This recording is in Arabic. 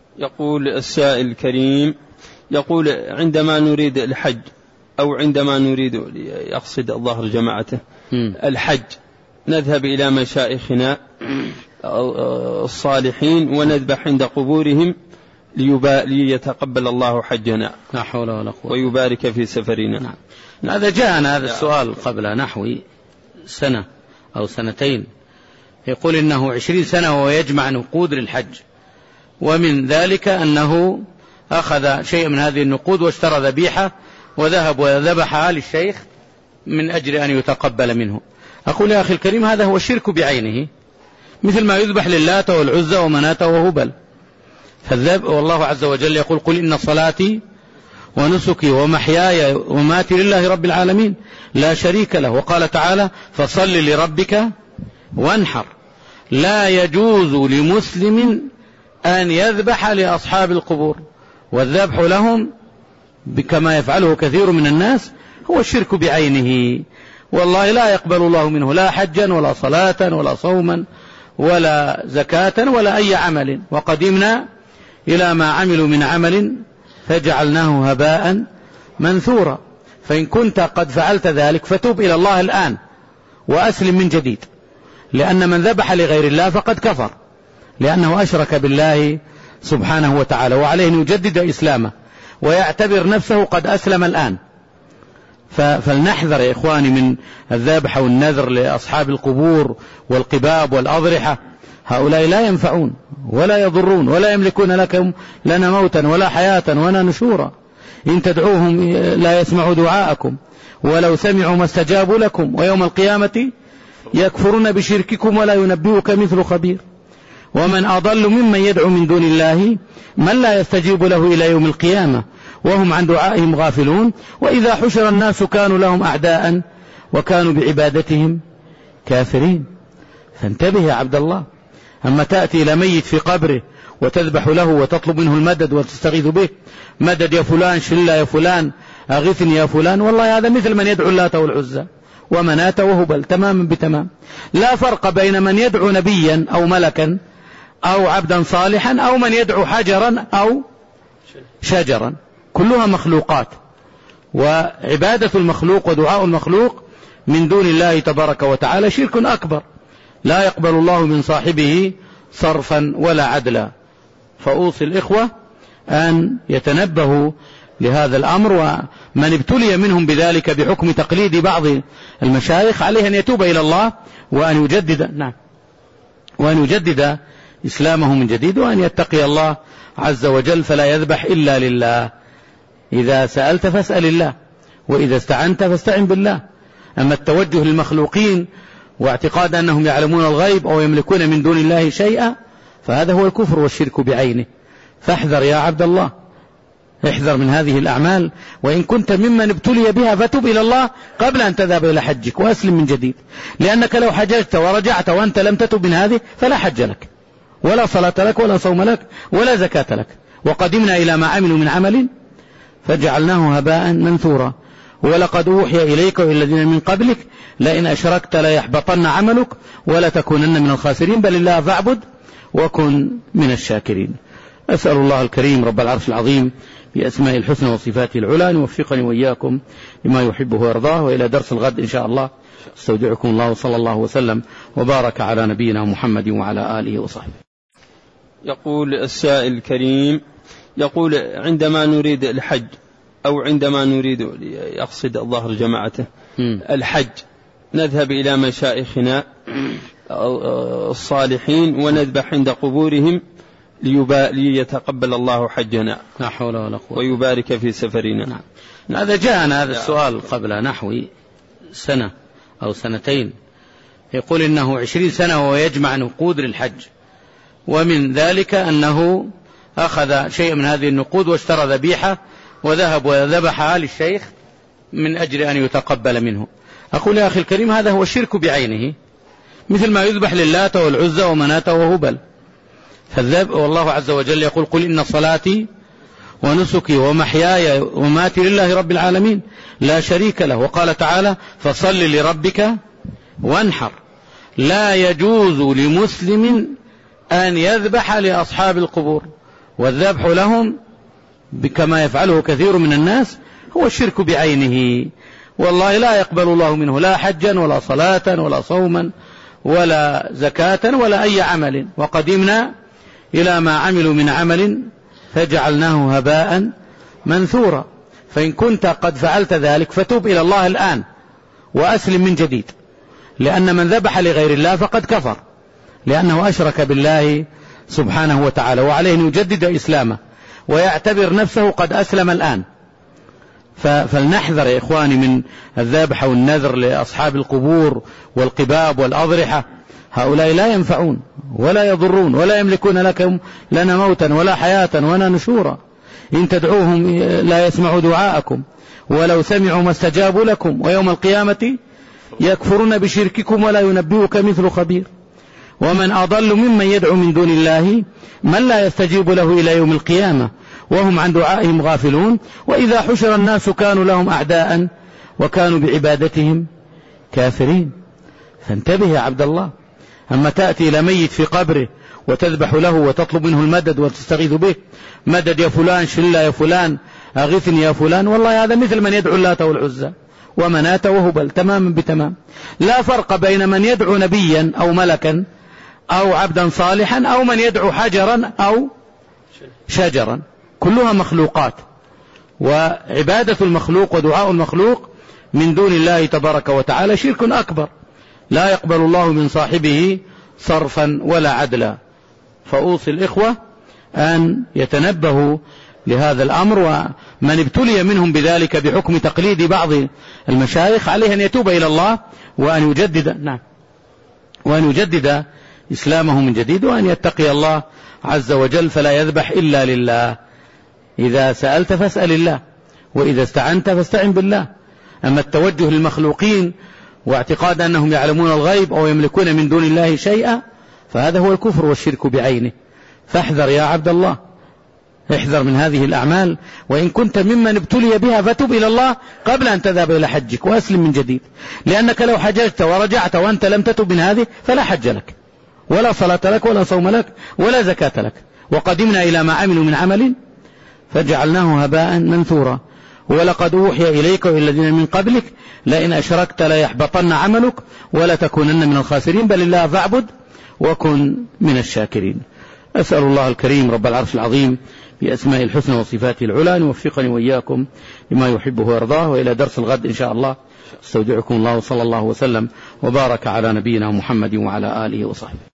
يقول السائل الكريم، يقول عندما نريد الحج أو عندما نريد، يقصد الظاهر جماعته، الحج نذهب إلى مشايخنا الصالحين ونذبح عند قبورهم ليتقبل الله حجنا، لا حول ولا قوة، ويبارك في سفرنا. نعم. هذا جاءنا هذا السؤال قبل نحو سنة أو سنتين، يقول إنه 20 سنة وهو يجمع نقود للحج، ومن ذلك أنه أخذ شيء من هذه النقود واشترى ذبيحة وذهب وذبحها للشيخ من أجل أن يتقبل منه. أقول يا أخي الكريم، هذا هو الشرك بعينه، مثل ما يذبح للات والعزى ومناة وهبل. والله عز وجل يقول: قل إن صلاتي ونسكي ومحياي ومماتي لله رب العالمين لا شريك له. وقال تعالى: فصل لربك وانحر. لا يجوز لمسلم أن يذبح لأصحاب القبور، والذبح لهم كما يفعله كثير من الناس هو الشرك بعينه، والله لا يقبل الله منه لا حجا ولا صلاة ولا صوما ولا زكاة ولا أي عمل. وقدمنا إلى ما عملوا من عمل فجعلناه هباء منثورا. فإن كنت قد فعلت ذلك فتوب إلى الله الآن وأسلم من جديد، لأن من ذبح لغير الله فقد كفر، لأنه أشرك بالله سبحانه وتعالى، وعليه أن يجدد إسلامه ويعتبر نفسه قد أسلم الآن. فلنحذر يا إخواني من الذبح والنذر لأصحاب القبور والقباب والأضرحة. هؤلاء لا ينفعون ولا يضرون ولا يملكون لنا موتا ولا حياة ولا نشورا. إن تدعوهم لا يسمعوا دعاءكم ولو سمعوا ما استجابوا لكم، ويوم القيامة يكفرون بشرككم ولا ينبئك مثل خبير. ومن أضل ممن يدعو من دون الله من لا يستجيب له إلى يوم القيامة وهم عن دعائهم غافلون. وإذا حشر الناس كانوا لهم أعداء وكانوا بعبادتهم كافرين. فانتبه يا عبد الله، أما تأتي إلى ميت في قبره وتذبح له وتطلب منه المدد وتستغيث به: مدد يا فلان، شلة يا فلان، أغثني يا فلان، والله هذا مثل من يدعو اللات والعزى ومناة وهبل تماما بتمام. لا فرق بين من يدعو نبيا أو ملكا أو عبدا صالحا أو من يدعو حجرا أو شجرا، كلها مخلوقات، وعبادة المخلوق ودعاء المخلوق من دون الله تبارك وتعالى شرك أكبر، لا يقبل الله من صاحبه صرفا ولا عدلا. فأوصي الإخوة أن يتنبهوا لهذا الأمر، ومن ابتلي منهم بذلك بحكم تقليد بعض المشايخ عليه أن يتوب إلى الله وأن يجدد إسلامه من جديد، وأن يتقي الله عز وجل فلا يذبح إلا لله. إذا سألت فاسأل الله، وإذا استعنت فاستعن بالله. أما التوجه للمخلوقين واعتقاد أنهم يعلمون الغيب أو يملكون من دون الله شيئا فهذا هو الكفر والشرك بعينه. فاحذر يا عبد الله، احذر من هذه الأعمال، وإن كنت ممن ابتلي بها فتب إلى الله قبل أن تذهب إلى حجك وأسلم من جديد، لأنك لو حججت ورجعت وأنت لم تتب من هذه فلا حج لك ولا صلاة لك ولا صوم لك ولا زكاة لك. وقدمنا إلى ما عملوا من عمل فجعلناه هباء منثورا. ولقد أوحي إليك وإلى الذين من قبلك لئن أشركت ليحبطن عملك ولا تكونن من الخاسرين، بل الله فاعبد وكن من الشاكرين. أسأل الله الكريم رب العرش العظيم بأسماء الحسنى وصفاته العلى أن يوفقني وإياكم لما يحبه ويرضاه. وإلى درس الغد إن شاء الله استودعكم الله، وصلى الله وسلم وبارك على نبينا محمد وعلى آله وصحبه. يقول السائل الكريم، يقول عندما نريد الحج أو عندما نريد، يقصد الظاهر جماعته، الحج نذهب إلى مشايخنا الصالحين ونذبح عند قبورهم ليتقبل الله حجنا، لا حول ولا قوة، ويبارك في سفرنا. نعم. هذا جاءنا هذا السؤال قبل نحو سنة أو سنتين، يقول إنه 20 سنة وهو يجمع نقود للحج، ومن ذلك أنه أخذ شيء من هذه النقود واشترى ذبيحة وذهب وذبحها للشيخ من أجل أن يتقبل منه. أقول يا أخي الكريم، هذا هو الشرك بعينه، مثل ما يذبح للات والعزى ومناة وهبل. والله عز وجل يقول: قل إن صلاتي ونسكي ومحياي ومماتي لله رب العالمين لا شريك له. وقال تعالى: فصل لربك وانحر. لا يجوز لمسلم أن يذبح لأصحاب القبور، والذبح لهم كما يفعله كثير من الناس هو الشرك بعينه، والله لا يقبل الله منه لا حجا ولا صلاة ولا صوما ولا زكاة ولا أي عمل، وقدمنا إلى ما عملوا من عمل فجعلناه هباء منثورا. فإن كنت قد فعلت ذلك فتوب إلى الله الآن وأسلم من جديد، لأن من ذبح لغير الله فقد كفر، لأنه أشرك بالله سبحانه وتعالى، وعليه أن يجدد إسلامه ويعتبر نفسه قد أسلم الآن. فلنحذر يا إخواني من الذبح والنذر لأصحاب القبور والقباب والأضرحة، هؤلاء لا ينفعون ولا يضرون ولا يملكون لنا موتا ولا حياة ولا نشورا. إن تدعوهم لا يسمعوا دعاءكم ولو سمعوا ما استجابوا لكم، ويوم القيامة يكفرون بشرككم ولا ينبئك مثل خبير. ومن أضل ممن يدعو من دون الله من لا يستجيب له إلى يوم القيامة وهم عن دعائهم غافلون. وإذا حشر الناس كانوا لهم أعداء وكانوا بعبادتهم كافرين. فانتبه يا عبد الله، أما تأتي إلى ميت في قبره وتذبح له وتطلب منه المدد وتستغيث به، مدد يا فلان، شلة يا فلان، أغثني يا فلان، والله هذا مثل من يدعو اللات والعزى ومناة وهبل تماما بتمام. لا فرق بين من يدعو نبيا أو ملكا أو عبدا صالحا أو من يدعو حجرا أو شجرا، كلها مخلوقات، وعبادة المخلوق ودعاء المخلوق من دون الله تبارك وتعالى شرك أكبر لا يقبل الله من صاحبه صرفا ولا عدلا. فأوصي الإخوة أن يتنبهوا لهذا الأمر، ومن ابتلي منهم بذلك بحكم تقليد بعض المشايخ عليه أن يتوب إلى الله وأن يجدد إسلامه من جديد، وأن يتقي الله عز وجل فلا يذبح إلا لله. إذا سألت فاسأل الله، وإذا استعنت فاستعن بالله. أما التوجه للمخلوقين واعتقاد أنهم يعلمون الغيب أو يملكون من دون الله شيئا فهذا هو الكفر والشرك بعينه. فاحذر يا عبد الله، احذر من هذه الأعمال، وإن كنت ممن ابتلي بها فتب إلى الله قبل أن تذهب إلى حجك وأسلم من جديد، لأنك لو حججت ورجعت وأنت لم تتب من هذه فلا حج لك ولا صلاة لك ولا صوم لك ولا زكاة لك. وقدمنا إلى ما عملوا من عمل فجعلناه هباء منثورا. ولقد أوحي إليك وإلى الذين من قبلك لئن أشركت ليحبطن عملك ولتكونن من الخاسرين، بل الله فاعبد وكن من الشاكرين. أسأل الله الكريم رب العرش العظيم بأسماء الحسنى وصفاته العلى أن يوفقني وإياكم لما يحبه ويرضاه. وإلى درس الغد إن شاء الله استودعكم الله، وصلى الله وسلم وبارك على نبينا محمد وعلى آله وصحبه.